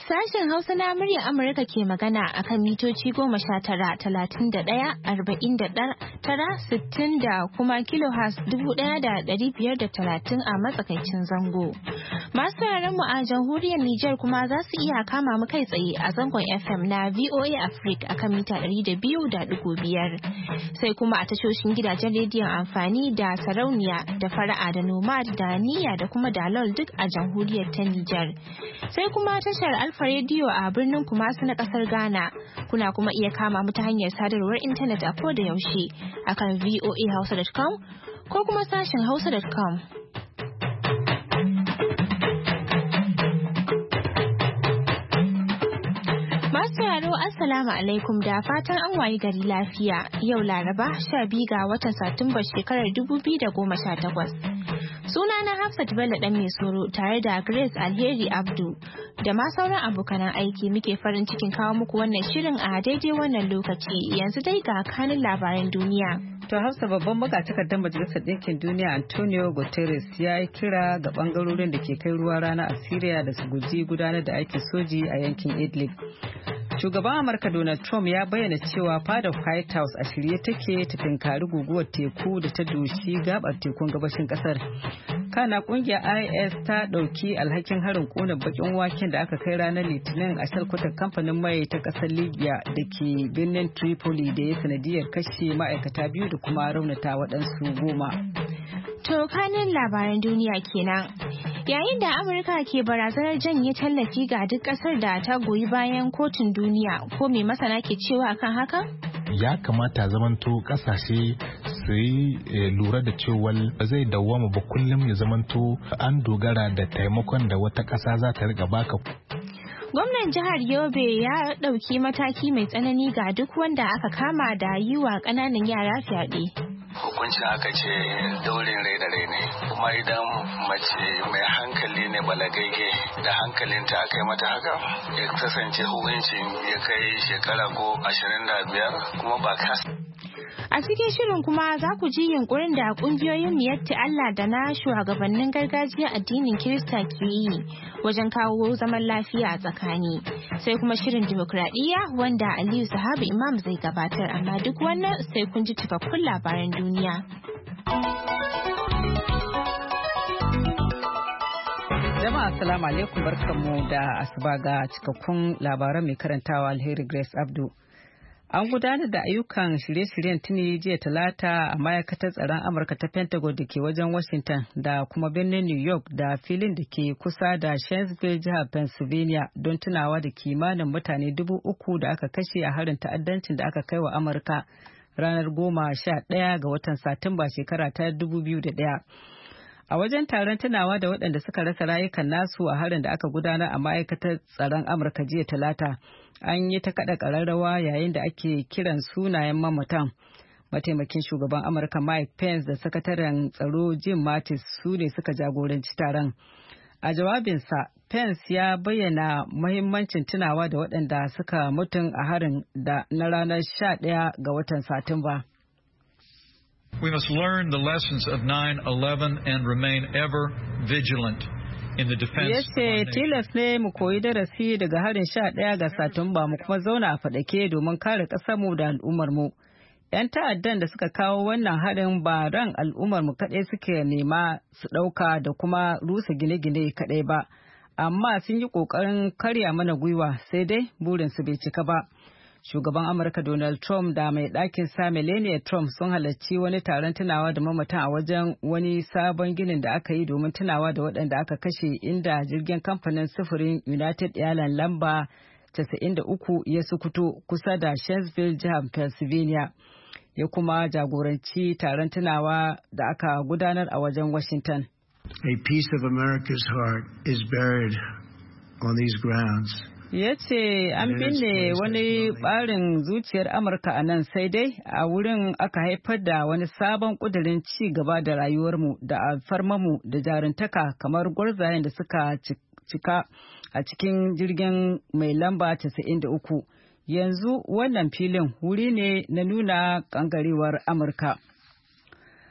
Sashen Hausa na muryar Amurka ke magana akan mitoci 19-31-49-60 da kuma kilohertz 1,530 a matsakaicin zango. Masu sauraron mu a jamhuriyar Nijar kuma za su iya kama mu kai tsaye a zangon FM na VOA Africa akan mita 200.5. Sai kuma a tashoshin gidajen rediyon amfani da sarauniya da fara'a da nomad da niyya da kuma dalol duk a jamhuriyar ta Nijar. Sai kuma tashar Alfa Radio a birnin Kumasi na kasar Ghana. Kuna kuma iya kama mu ta hanyar sadarwar intanet a koda yaushe akan voahausa.com ko kuma sashin hausa.com. Masu sauraro Assalamu alaikum da fatan an wayi gari lafiya. Yau Laraba 12 ga watan Satumba shekarar 2018. Sunana Hafsat Bello dan mai soro tare da Grace Alheri Abdu da ma sauran abokanan aiki muke farin cikin kawo muku wannan shirin a daidai wannan lokaci. Yanzu dai ga kanin labaran duniya. To Hafsa, babban magatakardar Majalisar Ɗinkin Duniya Antonio Guterres ya yi kira ga bangarorin da ke kai ruwa rana a Syria da su guji gudanar da aikin soji a yankin Idlib. Shugaban Amurka Donald Trump ya bayyana cewa fadar White House a shirye take ta tinkari guguwar teku da ta doshi gabar tekun gabashin kasar. Kana kungiyar IS ta dauki alhakin harin kona bakin waken da aka kai ranar Litinin a shalkwatar kamfanin mai ta kasar Libya da ke birnin Tripoli da ya sanadiyar kashe ma'aikata 2 da kuma raunata waɗansu 10. To kanin labaran duniya kenan. Yayin da Amurka ke barazanar janye tallafi ga duk kasar da ta goyi bayan kotun duniya, ko me masana ke cewa akan haka? Ya kamata zamanto kasashe su yi lura da cewa zai dawwama ba kullum ya zamanto an dogara da taimakon da wata kasa za ta riga baka. Gwamnan jihar Yobe ya ɗauki mataki mai tsanani ga duk wanda aka kama da yi wa ƙananan yara fyaɗe. Hukuncin aka ce daurin rai da rai ne, kuma idan mace mai hankali ne balagagge da hankalinta aka yi mata haka ya kasance hukuncin ya kai shekara ko 25 kuma ba kasa. A cikin shirin kuma za ku ji yunkurin da kungiyoyin miyatti Allah da na shugabannin gargajiya addinin Kirista ke yi wajen kawo zaman lafiya a tsakani. Sai kuma shirin dimokuraɗiyya wanda Aliyu Sahabu Imam zai gabatar, amma duk wannan sai kun ji cikakkun labaran duniya. Jama'a assalamu alaikum, barkanmu da asuba ga cikakkun labaran mai karantawa Alheri Grace Abdu. An gudanar da ayyukan shirye-shiryen tuni jiya Talata a ma'aikatar tsaron Amurka ta Pentagon da ke wajen Washington da kuma birnin New York da filin da ke kusa da Shanksville, jihar Pennsylvania, don tunawa da kimanin mutane 3,000 da aka kashe a harin ta'addancin da aka kai wa Amurka ranar 11 ga watan Satumba shekara ta 2001. A wajen taron tunawa da waɗanda suka rasa rayukan nasu a harin da aka gudanar a ma'aikatar tsaron Amurka jiya Talata, an yi ta kaɗa ƙararrawa yayin da ake kiran sunayen mamatan. Mataimakin shugaban Amurka Mike Pence da sakataren tsaro Jim Mattis su ne suka jagoranci taron. A jawabinsa, Pence ya bayyana muhimmancin tunawa da waɗanda suka mutun a harin da na ranar 11 ga watan Satumba. We must learn the lessons of 9/11 and remain ever vigilant in the defense. Yace tilas ne mu koyi darasi daga harin 11 ga Satumba mu kuma zauna a fadake domin kare ƙasarmu da al'ummarmu. 'Yan ta'addan da suka kawo wannan harin ba ran al'ummarmu kaɗai suke nema su ɗauka da kuma rusa gine-gine kaɗai ba, amma sun yi ƙoƙarin karya mana gwiwa, sai dai burinsu bai cika ba. Shugaban Amurka Donald Trump da mai ɗakin sa Melania Trump sun halarci wani taron tunawa da mamatan a wajen wani sabon ginin da aka yi domin tunawa da waɗanda aka kashe, inda jirgin kamfanin sufurin United Airlines lamba 93 ya sukuto kusa da Shanksville, jihar Pennsylvania. Ya kuma jagoranci taron tunawa da aka gudanar a wajen Washington. A piece of America's heart is buried on these grounds. Ya ce an binne wani ɓarin zuciyar Amurka a nan, sai dai a wurin aka haifar da wani sabon ƙudurin ci gaba da rayuwarmu da alfarmarmu da jaruntaka kamar gwarzayen da suka cika a cikin jirgin mai lamba 93. Yanzu wannan filin wuri ne na nuna ƙangarewar Amurka.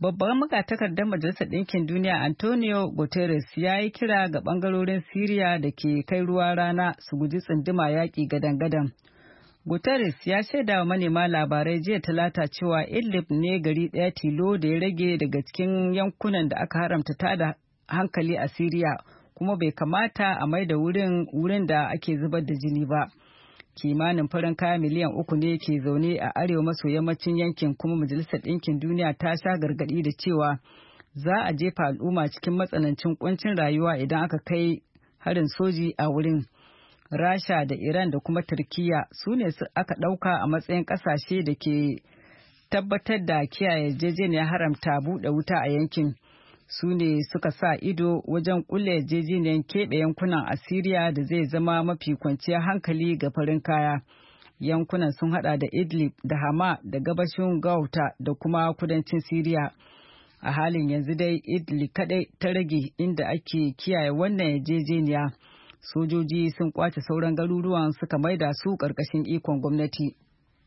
Babban magatakardar Majalisar Ɗinkin Duniya Antonio Guterres ya yi kira ga ɓangarorin Siriya da ke kai ruwa rana su guji tsunduma yaƙi gadan-gadan. Guterres ya shaida wa manema labarai jiya Talata cewa Idlib ne gari ɗaya tilo da ya rage daga cikin yankunan da aka haramta tada hankali a Siriya, kuma bai kamata a mai da wurin da ake zubar da jini ba. Kimanin farin kaya miliyan 3 ne ke zaune a arewa maso yammacin yankin, kuma Majalisar Ɗinkin Duniya ta sha gargaɗi da cewa za a jefa al'umma cikin matsanancin kuncin rayuwa idan aka kai harin soji a wurin. Rasha da Iran da kuma Turkiyya su ne aka ɗauka a matsayin ƙasashe da ke tabbatar da kiyaye yarjejeniyar haramta buɗe wuta a yankin. Su ne suka sa ido wajen kulle yarjejeniyar keɓe yankunan Asiriya da zai zama mafi kwanciyar hankali ga farin kaya. Yankunan sun hada da Idlib da Hama da gabashin Ghouta da kuma kudancin Siriya. A halin yanzu dai Idlib kadai ta rage inda ake kiyaye wannan yarjejeniya. Sojoji sun kwace sauran garuruwan suka maida su ƙarƙashin ikon gwamnati.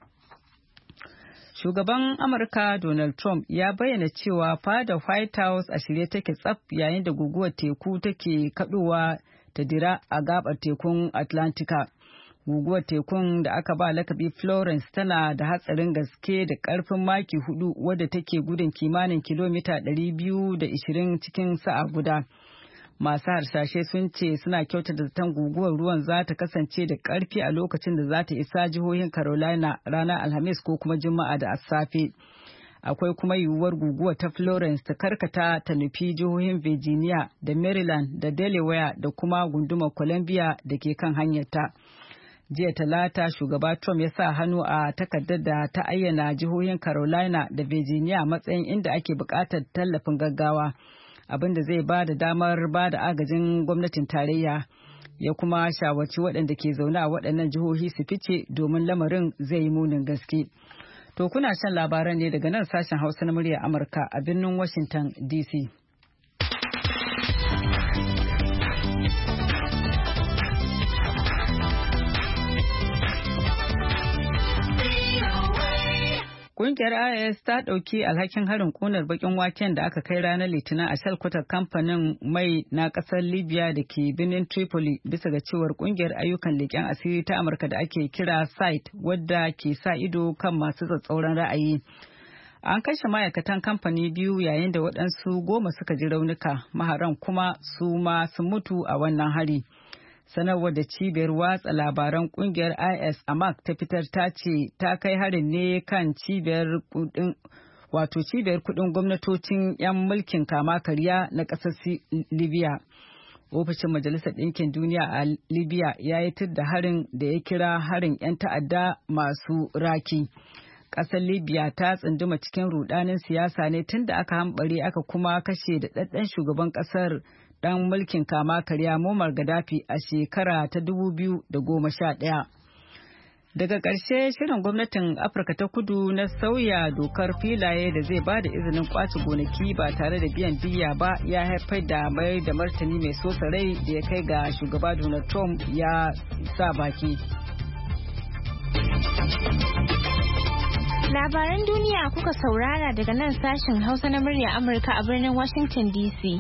Shugaban Amurka Donald Trump ya bayyana cewa fada White House a shirye take tsaf yayin da guguwar teku take kadowa ta dira a gabar tekun Atlantika. Guguwar tekun da aka ba lakabi Florence tana da hatsarin gaske da karfin maki 4 wadda take gudun kimanin kilomita 220 cikin sa'a guda. Masu harsashe sun ce suna kyautata zaton guguwar ruwan za ta kasance da ƙarfi a lokacin da za ta isa jihohin Carolina ranar Alhamis ko kuma Juma'a da safe. Akwai kuma yiwuwar guguwar ta Florence ta karkata ta nufi jihohin Virginia da Maryland da Delaware da kuma gundumar Columbia da ke kan hanyarta. Jiya Talata shugaba Trump ya sa hannu a takardar da ta ayyana jihohin Carolina da Virginia matsayin inda ake buƙatar tallafin gaggawa. Abin da zai ba da damar ba da agajin gwamnatin tarayya, ya kuma shawarci waɗanda ke zaune a waɗannan jihohi su fice domin lamarin zai yi munin gaske. To kuna shan labaran ne daga nan sashen Hausa na murya Amurka a birnin Washington DC. Ƙungiyar IS ta ɗauki alhakin harin ƙunar baƙin waken da aka kai ranar Litinin a shalkwatar kamfanin mai na ƙasar Libya da ke birnin Tripoli, bisa ga cewar ƙungiyar ayyukan leƙen asiri ta Amurka da ake kira SITE, wadda ke sa ido kan masu tsatsauran ra'ayi. An kashe ma'aikatan kamfani 2 yayin da waɗansu 10 suka ji raunuka, maharan kuma su ma sun mutu a wannan hari. Sanarwar da cibiyar watsa labaran kungiyar IS Amaq ta fitar ta ce ta kai harin ne kan cibiyar kudin gwamnatocin 'yan mulkin kama karya na ƙasar Libya. Ofishin Majalisar Ɗinkin Duniya a Libya ya yi da harin da ya kira harin 'yan ta'adda masu raki. Ƙasar Libya ta tsunduma cikin rudanin siyasa ne tun da aka hambare aka kuma kashe da ɗaɗɗan shugaban ƙasar dan mulkin kama karya Muammar Gaddafi a shekara ta 2011. Daga ƙarshe shirin gwamnatin Afirka ta Kudu na sauya dokar filaye da zai ba da izinin kwace gonaki ba tare da biyan diyya ba ya haifar da mai da martani mai sosa rai da ya kai ga shugaba Donald Trump ya sa baki. Labaran duniya kuka saurara daga nan sashen Hausa na murya Amurka a birnin Washington DC.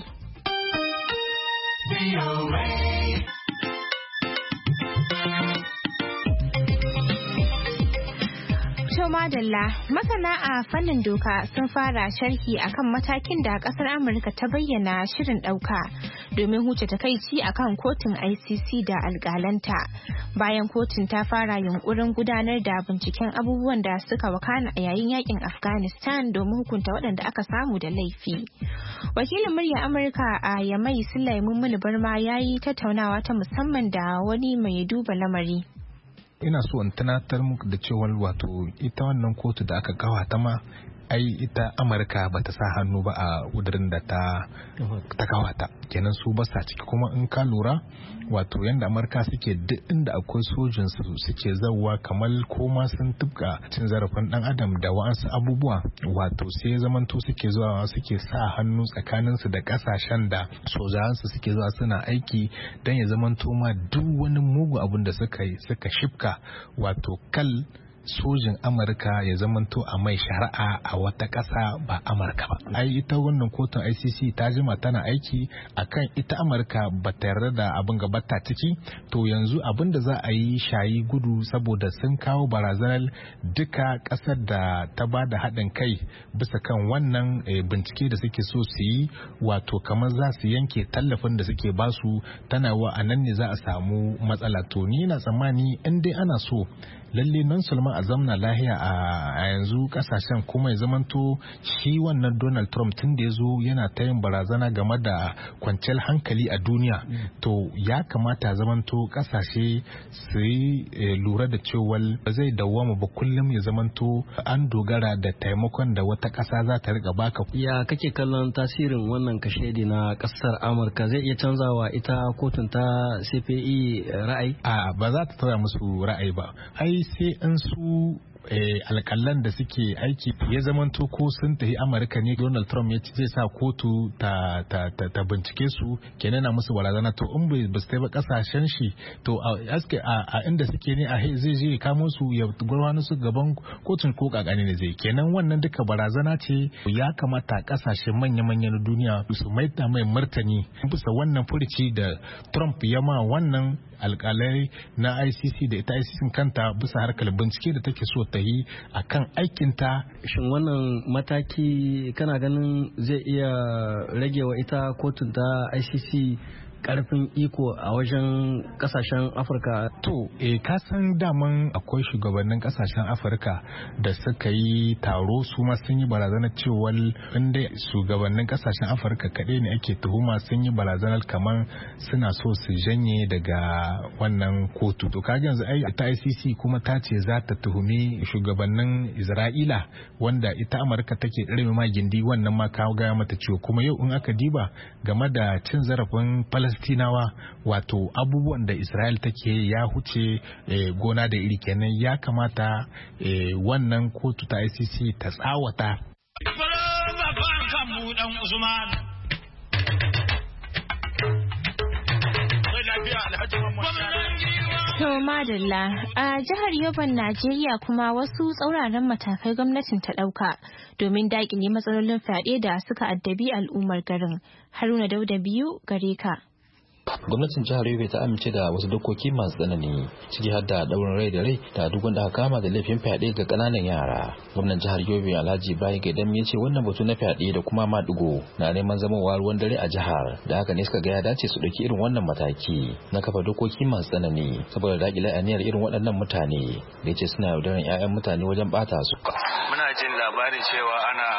Madalla, masana a fannin doka sun fara sharhi akan matakin da kasar Amurka ta bayyana shirin ɗauka domin huce takaici akan kotun ICC da alƙalanta bayan kotun ta fara yunkurin gudanar da binciken abubuwan da suka wakana a yayin yakin Afghanistan domin hukunta waɗanda aka samu da laifi. Wakilin murya Amurka a Yamai Sulaiman Mulu Barma ya yi tattaunawa ta musamman da wani mai duba lamari. Ina so in tunatar muku da cewa wato ita wannan kotu da aka kawata ma ai ita Amurka ba ta sa hannu ba a kudirin da ta kawata, kenan su ba sa ciki. Kuma in ka lura wato yanda Amurka suke duk inda akwai sojin su suke zawwa kamar koma sun tubka cin zarafin dan adam da wa'ansu abubuwa, wato sai zamanto suke zuwa suke sa hannu tsakanin su da kasashen da sojan su suke zuwa suna aiki dan ya zamanto ma duk wani mugu abun da suka shifka wato kal sojin Amurka ya zamanto a mai shari'a a wata ƙasa ba Amurka ba. Ai ita wannan kotun ICC ta jima tana aiki akan ita Amurka ba ta yarda da abin gabata ciki, to yanzu abin da za a yi shayi gudu saboda sun kawo barazanar duka ƙasar da ta ba da haɗin kai bisa kan wannan bincike da suke so su yi, wato kamar za su yanke tallafin da suke basu, tana wa a nan ne za a samu matsala. To ni na tsammani in dai ana so lalle nan sulman a zamna lahiya a yanzu kasashen, kuma ya zamanto shi wannan Donald Trump tun da ya zo yana ta yin barazana game da kwanciyar hankali a duniya, to ya kamata zamanto kasashe su yi lura da cewa ba zai dawwama ba kullum ya zamanto an dogara da taimakon da wata kasa za ta riga baka. Ya kake kallon tasirin wannan kashedi na kasar Amurka zai iya canzawa ita kotun ta CPE ra'ayi? Ba za ta tara musu ra'ayi ba. Ai sai in su alƙalan da suke aiki ya zamanto ko sun tafi Amurka ne, Donald Trump ya ce zai sa kotu ta bincike su, kenan na musu barazana. To in ba su ba kasashen shi, to a inda suke ne a zai je kamo su ya gurfana su gaban kotun ko kakani ne zai, kenan wannan duka barazana ce. Ya kamata kasashen manya-manya na duniya su maida mai martani bisa wannan furici da Trump ya ma wannan alkalai na ICC da ita ICC kanta bisa harkar bincike da take so ta yi a kan aikinta. Shin wannan mataki kana ganin zai iya rage wa ita kotun ta ICC karfin iko a wajen kasashen Afirka? To, ka san daman akwai shugabannin kasashen Afirka da suka yi taro, su ma sun yi barazanar cewa inda shugabannin kasashen Afirka kaɗai ne ake tuhuma, sun yi barazanar kamar suna so su janye daga wannan kotu. To kaga yanzu ta ICC kuma ta ce za ta tuhumi shugabannin Isra'ila wanda ita Amurka take ɗarme ma gindi, wannan ma kawo gaya mata ciwo. Kuma yau in aka diba game da cin zarafin Falastinawa, wato abubuwan da Isra'il take ya huce gona da iri, kenan ya kamata wannan kotu ta ICC ta tsawata. To madalla, a jihar Yoban Najeriya kuma wasu tsauraran matakai gwamnatin ta ɗauka domin daƙile matsalolin fyaɗe da suka addabi al'ummar garin. Haruna Dauda biyu gare ka. Gwamnatin jihar Yobe ta amince da wasu dokoki masu tsanani, ciki har da daurin rai da rai da duk wanda aka kama da laifin fyaɗe ga ƙananan yara. Gwamnan jihar Yobe Alhaji Ibrahim Gaidam ya ce wannan batu na fyaɗe da kuma maɗigo na neman zamowa ruwan dare a jihar, da haka ne suka ga ya dace su ɗauki irin wannan mataki na kafa dokoki masu tsanani saboda daƙile aniyar irin waɗannan mutane da ya ce suna yaudaran 'ya'yan mutane wajen ɓata su. Muna jin labarin cewa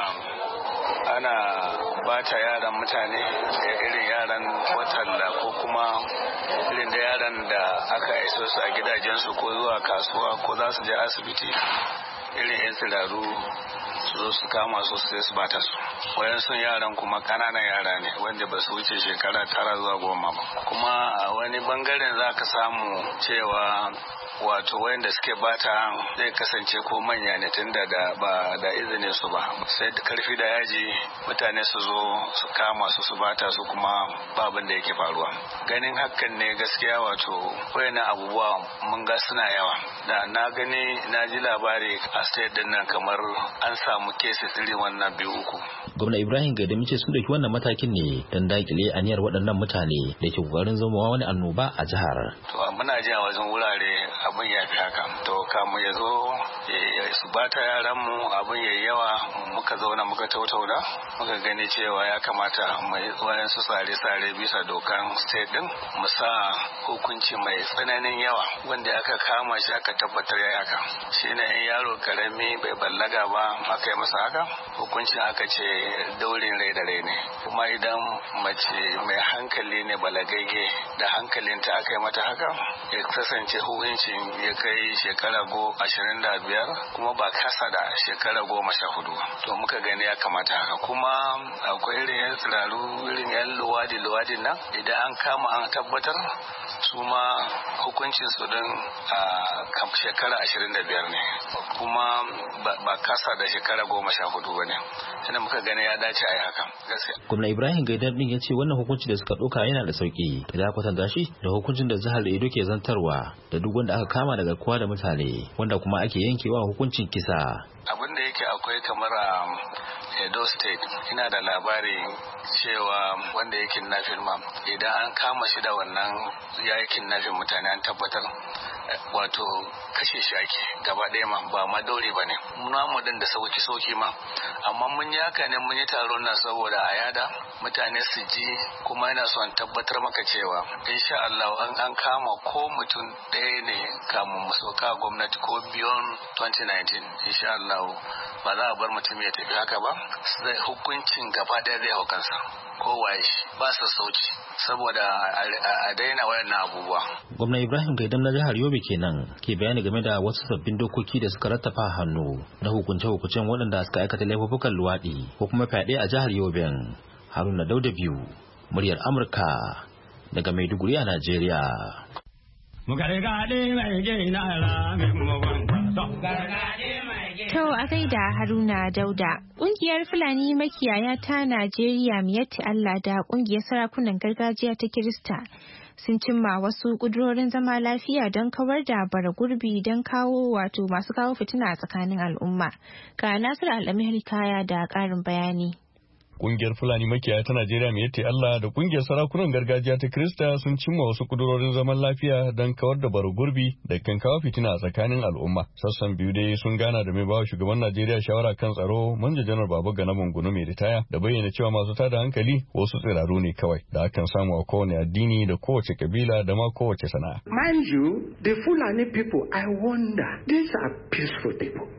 ana bata yaran mutane, irin yaran watalla ko kuma irin da yaran da aka iso su a gidajensu ko zuwa kasuwa ko za su je asibiti, irin 'yan tsiraru su zo su kama su sai su bata su. Wayansu yaran kuma kananan yara ne wanda ba su wuce shekara 9 zuwa 10 ba. Kuma a wani bangaren za ka samu cewa wato wayanda suke bata zai kasance ko manya ne tunda da ba da izinin su ba, sai da karfi da yaji mutane su zo su kama su bata su, kuma babin da yake faruwa. Ganin hakan ne gaskiya wato wayannan abubuwa mun ga suna yawa. Da na gani na ji labari a state din nan kamar an samu cases irin wannan 2-3. Gwamna Ibrahim Gaidam ce sun dauki wannan matakin ne don dakile aniyar waɗannan mutane da ke kokarin zama wani annoba a jihar. To muna ji a wajen wurare abin ya fi haka, to kamu ya zo su bata yaran mu abin yayi yawa, muka zauna muka tautauna muka gani cewa ya kamata mai wayan su sare bisa dokan state din mu sa hukunci mai tsananin yawa wanda aka kama shi aka tabbatar yayi haka. Shine in yaro karami bai ballaga ba aka yi masa haka, hukuncin aka ce daurin rai da rai ne. Kuma idan mace mai hankali ne balagagge da hankalinta aka yi mata haka, ya kasance hukuncin ya kai shekara 25 kuma ba kasa da shekara 14. To muka gani ya kamata haka. Kuma akwai irin yan tsiraru, irin yan luwadi nan, idan an kama an tabbatar su ma hukuncin su din shekara 25 ne, kuma ba kasa da shekara 14 ba ne. Sannan muka gani ya dace a yi haka gaskiya. Gwamna Ibrahim Gaidam din ya ce wannan hukunci da suka ɗauka yana da sauki idan kwatanta shi da hukuncin da jihar Edo ke zantarwa da duk wanda aka kama da garkuwa da mutane wanda kuma ake yankewa hukuncin kisa. Abin da yake akwai kamar Edo State ina da labari cewa wanda ya kidnapping ma idan an kama shi da wannan ya yi kidnapping mutane an tabbatar wato kashe shi ake gaba ɗaya ma ba ma daure ba ne mu din da sauki ma amma mun yi haka ne mun yi taron nan saboda a yada mutane su ji kuma yana son tabbatar maka cewa insha Allah an kama ko mutum ɗaya ne kamun mu sauka gwamnati ko beyond 2019 insha Allah ba za a bar mutum ya tafi haka ba zai hukuncin gaba ɗaya zai hau kansa kowaye shi ba su sauki saboda a daina wayannan abubuwa. Gwamna Ibrahim Gaidam na jihar Yobe kenan ke bayani game da wasu sabbin dokoki da suka rattafa hannu na hukunce-hukuncen waɗanda suka aikata laifukan luwaɗi ko kuma fyaɗe a jihar Yobe. Haruna Dauda biyu, muryar Amurka daga Maiduguri a Najeriya. To a gaida Haruna Dauda, ƙungiyar Fulani makiyaya ta Najeriya Miyatti Allah da ƙungiyar sarakunan gargajiya ta Kirista sun cimma wasu ƙudurorin zama lafiya don kawar da bara gurbi don kawo wato masu kawo fitina a tsakanin al'umma. Ga Nasiru Al'amir Kaya da ƙarin bayani. Kungiyar Fulani makiyaya ta Najeriya Miyatti Allah da kungiyar sarakunan gargajiya ta Kirista sun cimma wasu kudurorin zaman lafiya don kawar da bara gurbi da kan kawo fitina a tsakanin al'umma. Sassan biyu dai sun gana da mai bawa shugaban Najeriya shawara kan tsaro Manja Janar Baba Gana Mangunu mai ritaya da bayyana cewa masu tada hankali wasu tsiraru ne kawai da akan samu a kowane addini da kowace kabila da ma kowace sana'a. Mind you, the Fulani people, I wonder, these are peaceful people.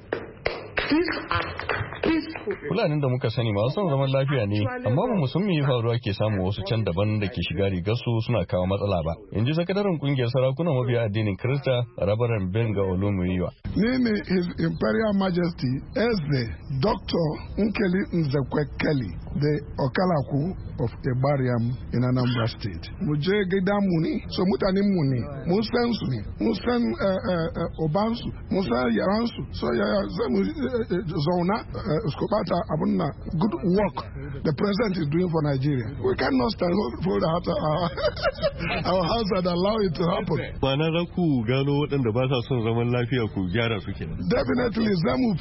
Fulanin da muka sani masu son zaman lafiya ne, amma ba mu san me faruwa ke samu wasu can daban da ke shiga rigarsu suna kawo matsala ba. In ji sakataren kungiyar sarakunan mabiya addinin Kirista, Rabaran Benga Olumuyiwa. Ni ne His Imperial Majesty Eze Dr. Nkeli Nzekwe Kelly, the Okalaku of Ebariam in Anambra State. Mu je gidanmu ne, so mutanen mu ne, mun san su ne, mun san obansu, mun san yaransu, so zauna skopata abunna good work the president is doing for Nigeria. We cannot stand for our house and allow it to happen. Ba na za ku gano waɗanda ba sa son zaman lafiya ku gyara su kenan. Definitely zamu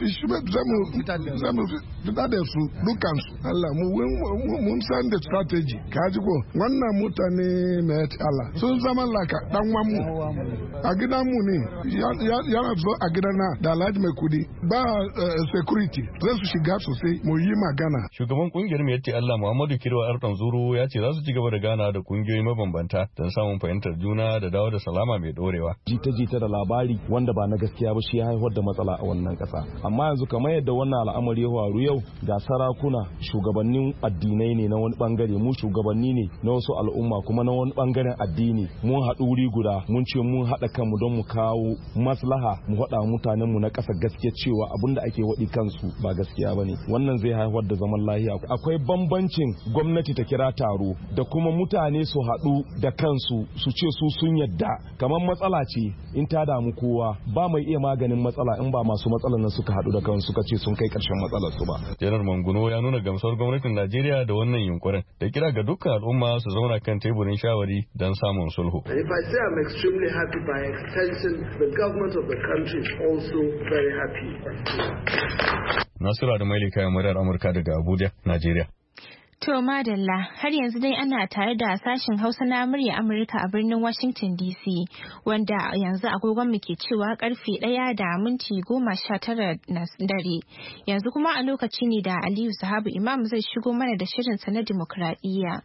fita da su dukansu. Allah mun san the strategy. Kaji ko wannan mutane mai Allah sun zama laka dan wanmu. A gidanmu ne yana zo a gidana da Alhaji mai kudi ba security zai su shiga sosai mu yi magana. Shugaban kungiyar Miyatti Allah Muhammadu Kirwa Ardan Zuru ya ce za su ci gaba da gana da kungiyoyi mabambanta don samun fahimtar juna da dawo da salama mai dorewa. Jita-jita da labari wanda ba na gaskiya ba shi ya haifar da matsala a wannan kasa. Amma yanzu kamar yadda wannan al'amari ya faru yau ga sarakuna shugabannin addinai ne na wani bangare mu shugabanni ne na wasu al'umma kuma na wani bangaren addini mun haɗu wuri guda mun ce mun haɗa kanmu don mu kawo maslaha mu haɗa mutanen mu na ƙasa gaskiya cewa abinda ake waɗi kansu ba gaskiya bane wannan zai haifar da zaman lafiya. Akwai bambancin gwamnati ta kira taro da kuma mutane su haɗu da kansu su ce su sun yadda kamar matsala ce in ta damu kowa ba mai iya maganin matsala in ba masu matsalar nan suka haɗu da kansu suka ce sun kai ƙarshen matsalar su ba. Janar Manguno ya nuna gamsar gwamnatin Najeriya da wannan yunkurin da kira ga dukkan al'umma su zauna kan teburin shawari don samun sulhu. If I say I'm extremely happy, by extension the government of the country is also very happy. Nasiru da Maili kayan muryar Amurka daga Abuja, Najeriya. To madalla har yanzu dai ana tare da sashen Hausa na murya Amurka a birnin Washington DC wanda yanzu agogon mu ke cewa karfe 1:19 na dare. Yanzu kuma a lokaci ne da Aliyu Sahabu Imam zai shigo mana da shirinsa na dimokuraɗiyya.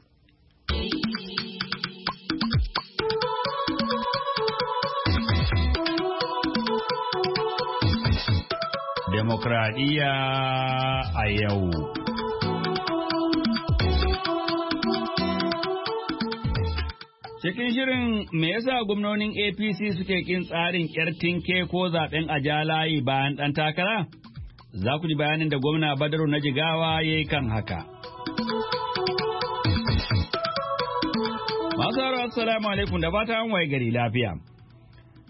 Demokradiyya a yau. Cikin shirin me yasa gwamnonin APC suke kin tsarin tinke ko zaben a layi bayan ɗan takara? Za ku ji bayanin da gwamna Badaru na Jigawa ya yi kan haka. Masu assalamu alaikum da fata an waye gari lafiya.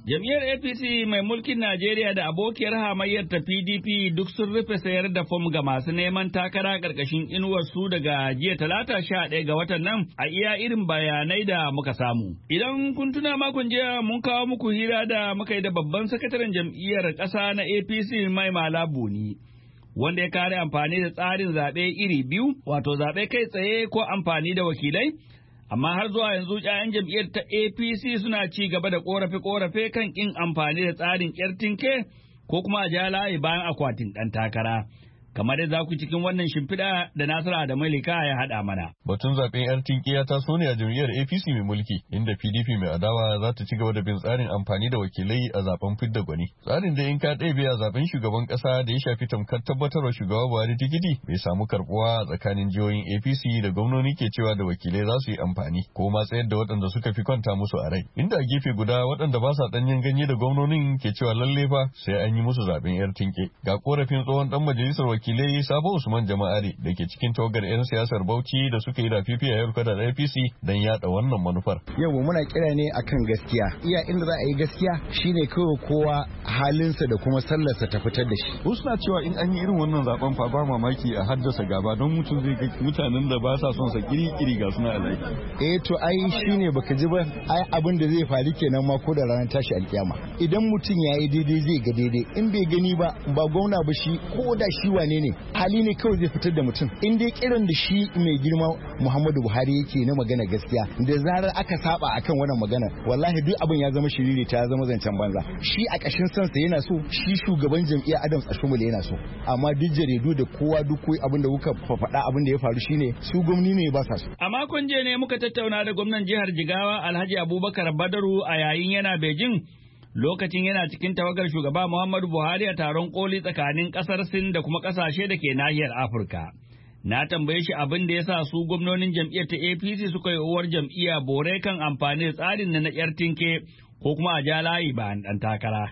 Jam'iyyar APC mai mulkin Najeriya da abokiyar hamayyar ta PDP duk sun rufe sayar da fom ga masu neman takara ƙarƙashin inuwar su daga jiya Talata 11 ga watan nan a iya irin bayanai da muka samu. Idan kun tuna makon jiya mun kawo muku hira da muka yi da babban sakataren jam'iyyar ƙasa na APC Mai Mala Buni, wanda ya kare amfani da tsarin zaɓe iri biyu, wato zaɓe kai tsaye ko amfani da wakilai. Amma har zuwa yanzu ‘ya'yan jam'iyyar ta APC suna ci gaba da ƙorafe-ƙorafe kan ƙin amfani da tsarin ƙyartinke ko kuma a ja layi bayan akwatin ɗan takara. Kamar da za ku cikin wannan shimfiɗa da Nasiru Adamu Lika ya haɗa mana. Batun zaɓen ‘yar tinkiya ta so ne a jam'iyyar APC mai mulki, inda PDP mai adawa za ta ci gaba da bin tsarin amfani da wakilai a zaben fidda gwani. Tsarin da in ka ɗebe a zaben shugaban ƙasa da ya shafi tamkar tabbatarwa shugaba Buhari tikiti bai samu karɓuwa a tsakanin jihohin APC da gwamnoni ke cewa da wakilai za su yi amfani ko ma tsayar da waɗanda suka fi kwanta musu a rai. Inda a gefe guda waɗanda ba sa ɗanyen ganye da gwamnonin ke cewa lalle fa sai an yi musu zaɓen ‘yar tinke. Ga ƙorafin tsohon ɗan majalisar wakilai Sabo Usman Jama'ari da ke cikin tawagar 'yan siyasar Bauchi da suka yi rafifi a yarka da APC don yada wannan manufar. Yau muna kira ne akan gaskiya. Iya inda za a yi gaskiya shine kawai kowa halinsa da kuma sallarsa ta fitar da shi. Wasu na cewa in an yi irin wannan zaben fa ba mamaki a haddasa gaba don mutum zai ga mutanen da ba sa son sa kiri-kiri ga suna alaiki. To ai shine baka ji ba ai abin da zai faru kenan ma ko da ranar tashi alkiyama. Idan mutum ya yi daidai zai ga daidai, in bai gani ba gwamna ba shi ko da shi wane ne hali ne kawai zai fitar da mutum. In dai kiran da shi mai girma Muhammadu Buhari yake na magana gaskiya, da zarar aka saba akan wannan magana wallahi duk abin ya zama shiriri ta zama zancen banza. Shi a kashin sansa yana so, shi shugaban jam'iyyar Adams Ashumule yana so, amma duk jaridu da kowa duk abin da kuka faɗa abin da ya faru shine su gwamnati ne ba sa so. A makon jiya ne muka tattauna da gwamnan jihar Jigawa Alhaji Abubakar Badaru a yayin yana Beijing lokacin yana cikin tawagar shugaba Muhammadu Buhari a taron koli tsakanin kasar Sin da kuma kasashe da ke nahiyar Afirka. Na tambaye shi abin da ya sa su gwamnonin jam'iyyar ta APC suka yi uwar jam'iyya bore kan amfani da tsarin na yar tinke ko kuma a ja layi bayan ɗan takara.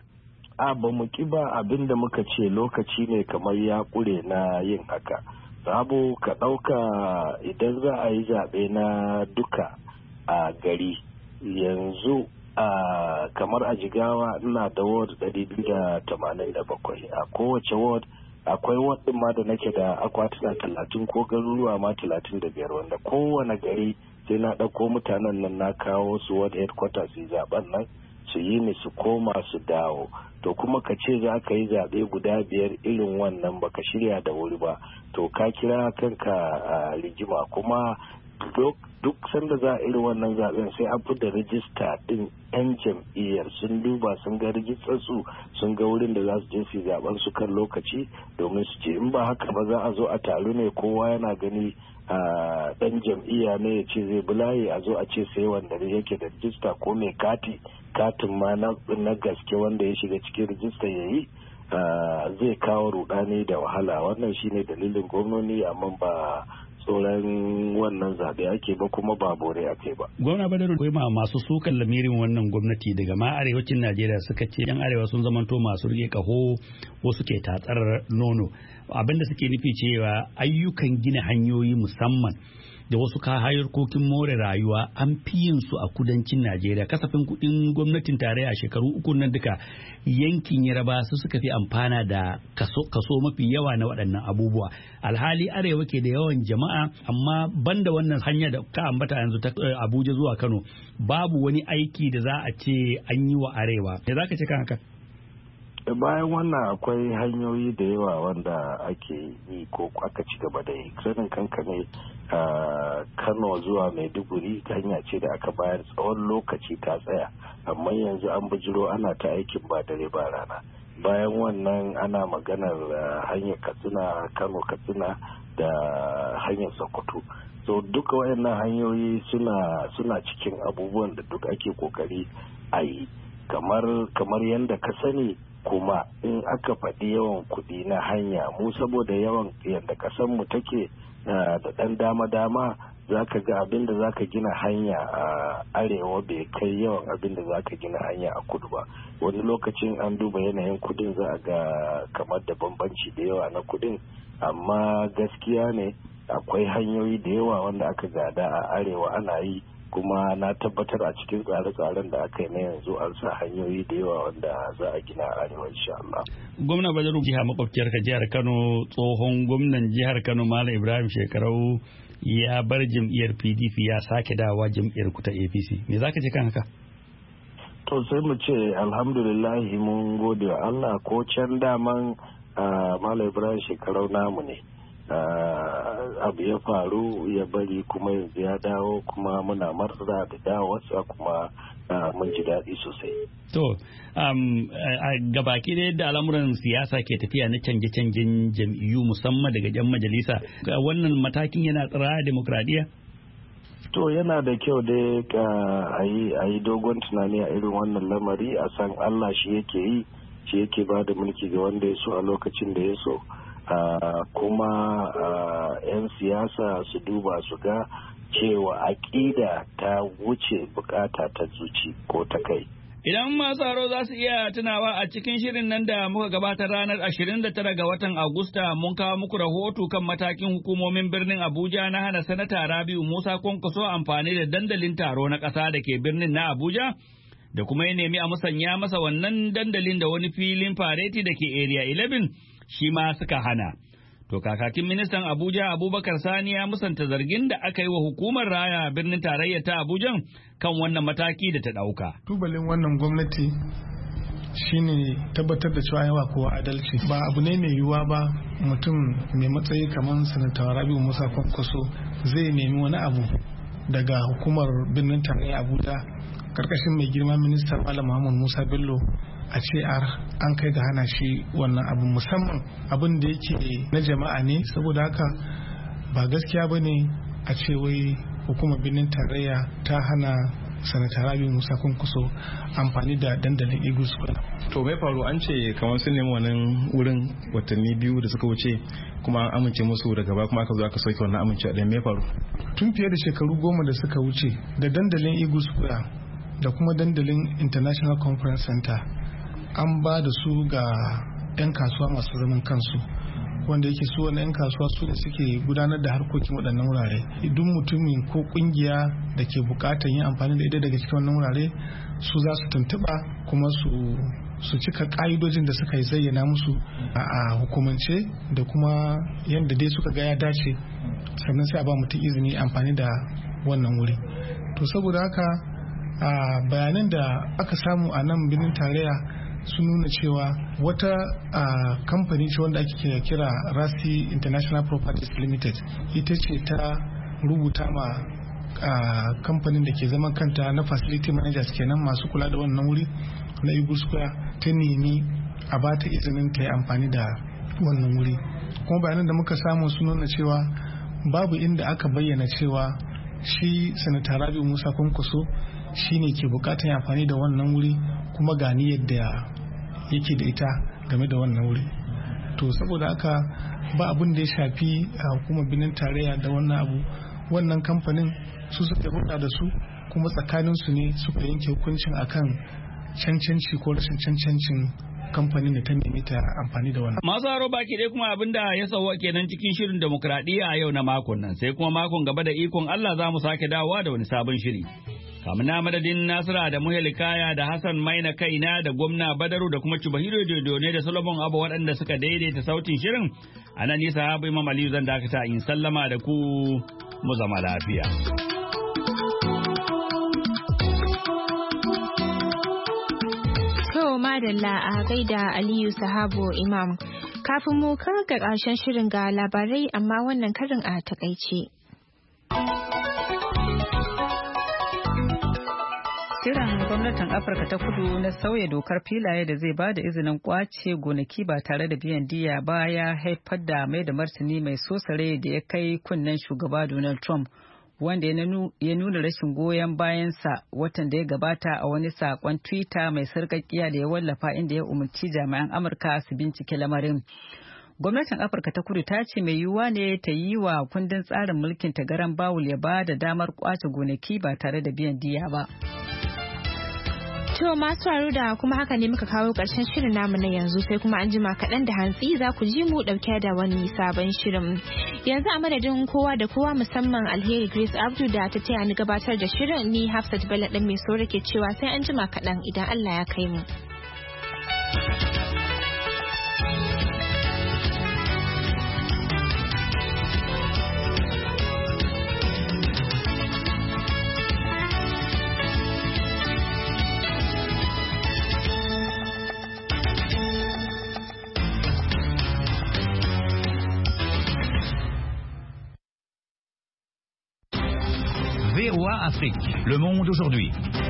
Ba mu ki ba, abin da muka ce lokaci ne kamar ya ƙure na yin haka. Sabo ka ɗauka idan za a yi zaɓe na duka a gari yanzu kamar a Jigawa ina da ward 287 a kowace ward akwai ward din ma da nake da akwatuna 30 ko garuruwa ma 35 wanda kowane gari sai na ɗauko mutanen nan na kawo su ward headquarters su zaben nan su yi ni su koma su dawo. To kuma ka ce za ka yi zaɓe guda 5 irin wannan baka shirya da wuri ba, to ka kira kanka a rigima. Kuma duk sanda za a irin wannan zaben sai an fi da rijista din 'yan jam'iyyar sun duba sun ga rijistar su sun ga wurin da za su je su zaben su kan lokaci domin su ce, in ba haka ba za a zo a taru ne kowa yana gani dan jam'iyya ne ya ce zai bulaye a zo a ce sai wanda yake da rijista ko mai katin ma na gaske wanda ya shiga cikin rijista ya yi zai kawo rudani da wahala. Wannan shine dalilin gwamnoni, amma ba tsoron wannan zaɓe ake ba kuma ba bore ake ba. Gwamna Badaru, akwai masu sukan lamirin wannan gwamnati daga ma arewacin Najeriya suka ce yan arewa sun zamanto masu rike kaho wasu ke tatsar nono. Abinda suke nufi cewa ayyukan gina hanyoyi musamman da wasu harkokin more rayuwa an fi yin su a kudancin Najeriya. Kasafin kuɗin gwamnatin tarayya a shekaru 3 nan duka yankin Yaraba su suka fi amfana da kaso mafi yawa na waɗannan abubuwa. Alhali arewa ke da yawan jama'a, amma banda wannan hanya da ka ambata yanzu ta Abuja zuwa Kano babu wani aiki da za a ce an yi wa arewa. Da za ka ce kan haka? Bayan wannan akwai hanyoyi da yawa wanda ake yi ko aka ci gaba da yi. Sanin kanka ne Kano zuwa Maiduguri hanya ce da aka bayar tsawon lokaci ta tsaya, amma yanzu an bijiro ana ta aikin ba dare ba rana. Bayan wannan ana maganar hanyar Katsina, Kano Katsina da hanyar Sokoto. So duka wayannan hanyoyi suna cikin abubuwan da duk ake kokari a yi. Kamar yadda ka sani kuma in aka faɗi yawan kuɗi na hanya, mu saboda yawan yadda ƙasarmu take da ɗan dama-dama za ka ga abin da za ka gina hanya a arewa bai kai yawan abin da za ka gina hanya a kudu ba. Wani lokacin an duba yanayin kudin za a ga kamar da bambanci da yawa na kudin, amma gaskiya ne akwai hanyoyi da yawa wanda aka gada a arewa ana yi kuma na tabbatar a cikin tsare-tsaren da aka yi na yanzu an sa hanyoyi da yawa wanda za a gina a arewa insha Allah. Gwamna Badaru jiha makwabciyar ka jihar Kano, tsohon gwamnan jihar Kano Malam Ibrahim Shekarau ya bar jam'iyyar PDP ya sake dawowa jam'iyyar ku ta APC. Me zaka ce kan haka? To sai mu ce alhamdulillah mun gode wa Allah, ko can daman Malam Ibrahim Shekarau namu ne. Abu ya faru ya bari kuma yanzu ya dawo, kuma muna marza da dawowarsa, kuma mun ji daɗi sosai. To, gabaki da yadda al'amuran siyasa ke tafiya na canje-canjen jam'iyyu musamman daga 'yan majalisa, wannan matakin yana tsara demokradiyya? To yana da kyau dai a yi dogon tunani a irin wannan lamari, a san Allah shi yake yi, shi yake ba da mulki ga wanda ya so a lokacin da ya so. Kuma 'yan siyasa su duba su ga cewa aƙida ta wuce bukata ta zuci ko ta kai. Idan masu haro za su iya tunawa, a cikin shirin nan da muka gabatar ranar 29 ga watan Agusta mun kawo muku rahoto kan matakin hukumomin birnin Abuja na hana Sanata Rabiu Musa Kwankwaso amfani da dandalin taro na ƙasa da ke birnin na Abuja, da kuma ya nemi a musanya masa wannan dandalin da wani filin fareti da ke Area 11 shi ma suka hana. To kakakin ministan Abuja Abubakar Sani ya musanta zargin da aka yi wa hukumar raya birnin tarayya ta Abuja kan wannan mataki da ta ɗauka. Tubalin wannan gwamnati shine tabbatar da cewa yawa kowa adalci. Ba abu ne mai yiwuwa ba mutum mai matsayi kamar Sanata Rabiu Musa Kwankwaso zai nemi wani abu daga hukumar birnin tarayya Abuja karkashin mai girma ministan Malam Muhammad Musa Bello a ce an kai ga hana shi wannan abu, musamman abin da yake na jama'a ne. Saboda haka ba gaskiya ba ne a ce wai hukumar birnin tarayya ta hana Sanata Rabiu Musa Kwankwaso amfani da dandalin Eagle Square. To mai faru, an ce kamar sun nemi wannan wurin watanni 2 da suka wuce kuma an amince musu daga baya kuma aka zo aka soke wannan amincewa da mai faru. Tun fiye da shekaru 10 da suka wuce da dandalin Eagle Square da kuma dandalin International Conference Center an ba da su ga 'yan kasuwa masu zaman kansu, wanda yake su wani 'yan kasuwa su da suke gudanar da harkokin waɗannan wurare. Duk mutumin ko ƙungiya da ke buƙatar yin amfani da ita daga cikin wannan wurare su za su tuntuɓa kuma su cika ƙa'idojin da suka yi zayyana musu a hukumance da kuma yadda dai suka ga ya dace, sannan sai a ba mutum izini amfani da wannan wuri. To saboda haka bayanan da aka samu a nan birnin tarayya sun nuna cewa wata kamfani ce wanda ake kira Rasi International Properties Limited ita ce ta rubuta ma kamfanin da ke zaman kanta na facility managers kenan masu kula da wannan wuri na Eagle Square ta nemi a ba ta izinin ta yi amfani da wannan wuri. Kuma bayanan da muka samu sun nuna cewa babu inda aka bayyana cewa shi Sanata Rabiu Musa Kwankwaso shi ne ke bukatar yin amfani da wannan wuri kuma gani yadda yake da ita game da wannan wuri. To saboda haka ba abin da ya shafi a hukumar birnin tarayya da wannan abu, wannan kamfanin su suka hulɗa da su kuma tsakanin su ne suka yanke hukuncin akan cancanci ko rashin cancancin kamfanin da ta nemi ta amfani da wannan. Masu haro baki dai kuma abin da ya sauwa kenan cikin shirin demokradiyya a yau na makon nan, sai kuma makon gaba da ikon Allah za mu sake dawowa da wani sabon shiri. Kamun na madadin Nasira da Muhelikaya da Hassan Maina Kaina da Gwamna Badaru da kuma Chubahiro Dodone da Solomon Abu waɗanda suka daidaita sautin shirin, a nan nisa Habu Imam Aliyu zan dakata in sallama da ku mu zama lafiya. To madalla a gaida Aliyu Sahabo Imam. Kafin mu kawo ga ƙarshen shirin ga labarai amma wannan karin a takaice. Kiran gwamnatin Afirka ta Kudu na sauya dokar filaye da zai ba da izinin kwace gonaki ba tare da biyan diya ba ya haifar da mai da martani mai sosare da ya kai kunnen shugaba Donald Trump, wanda ya nuna rashin goyon bayansa watan da ya gabata a wani sakon Twitter mai sarƙaƙiya da ya wallafa inda ya umarci jami'an Amurka su bincike lamarin. Gwamnatin Afirka ta Kudu ta ce mai yiwuwa ne ta yi wa kundin tsarin mulkin ta garan bawul ya ba da damar kwace gonaki ba tare da biyan diya ba. To masu faru da kuma haka ne muka kawo ƙarshen shirin namu na yanzu, sai kuma an jima kaɗan da hantsi za ku ji mu ɗauke da wani sabon shirin. Yanzu a madadin kowa da kowa musamman Alheri Grace Abdu da ta taya ni gabatar da shirin, ni Hafsat Bello ɗan mai saurare ke cewa sai an jima kaɗan idan Allah ya kai mu. VOA Afrique, le monde aujourd'hui.